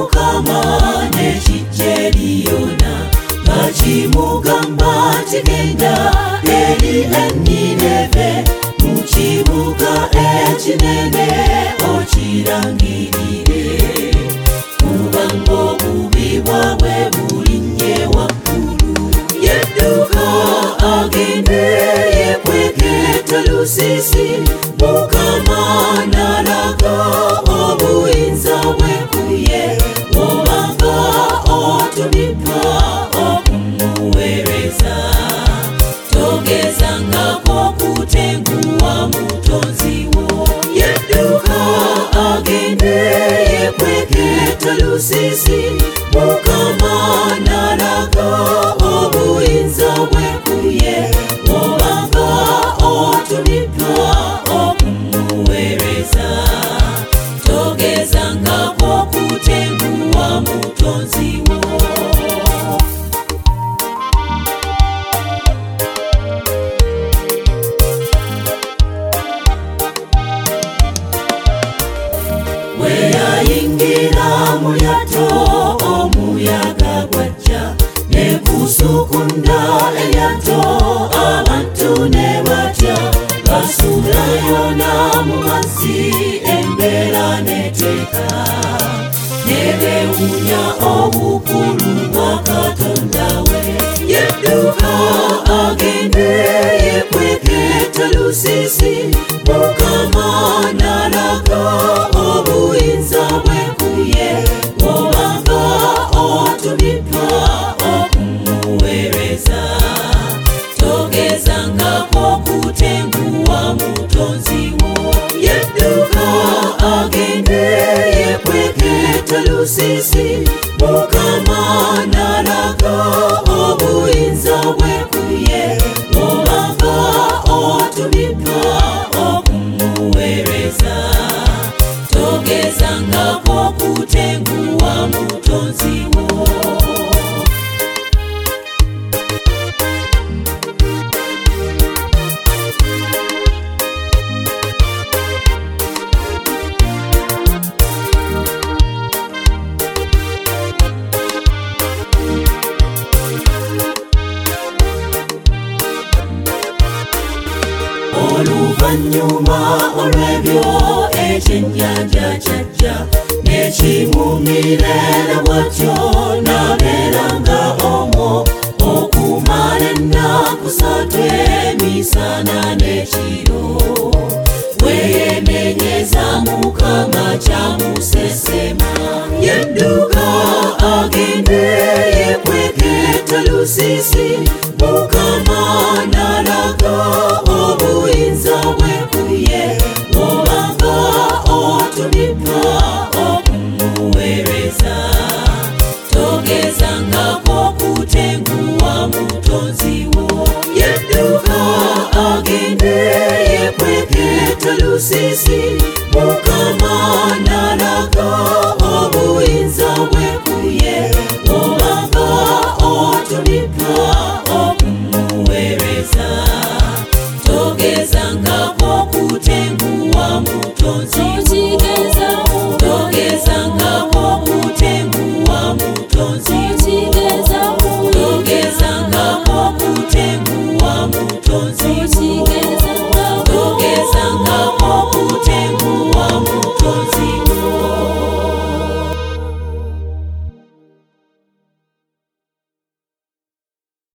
Mukama n'ekijjeriona bakimugamba tigenda eri Nineve mu kibuga ekinene okirangirire kubanga obubi bwabwe bulinnye waggulu. Yedduka agende yekweke Talusisi, Mukama n'alaga obuyinza bwe kuye obanga otumiddwa okumuweereza. Togezangako kutenguwa mutonzi wo. Yedduka agende yekweke Talusisi, Mukama n'alaga obuyinza bwe kuye obanga otumiddwa okumuweereza. Togezangako kutenguwa mutonzi wo. Weyayingira mu lyato omuyaga gwajja ne kusukunda eryato abantu ne batya. Basuula Yona mu mazzi embeera n'eteeka ne beewuunya obukulu bwa Katonda we. Yedduka agende yekweke Talusisi, Mukama n'alaga obuyinza bwe kuye obanga otumiddwa okumuweereza. Togezangako kutenguwa mutonzi wo. Yedduka agende yekweke Talusisi, Mukama n'alaga obuyinza bwe kuye obanga otumiddwa okumuweereza. Togezangako kutenguwa mutonzi wo. Oluvannyuma olw'ebyo ekyennyanja kyajja ne kimumirira bw'atyo n'abeeranga omwo okumala ennaku 3 emisana n'ekiro. Weyenenyeza Mukama kyamusesema. Yedduka agende yekweke Talusisi, Mukama n'alaga obuyinza bwe kuye obanga otumiddwa okumuweereza. Togezangako kutenguwa mutonzi wo. Yedduka agende yekweke Talusisi, Mukama n'alaga obuyinza bwe kuye obanga otumiddwa okumuweereza. Togezangako kutenguwa mutonzi wo.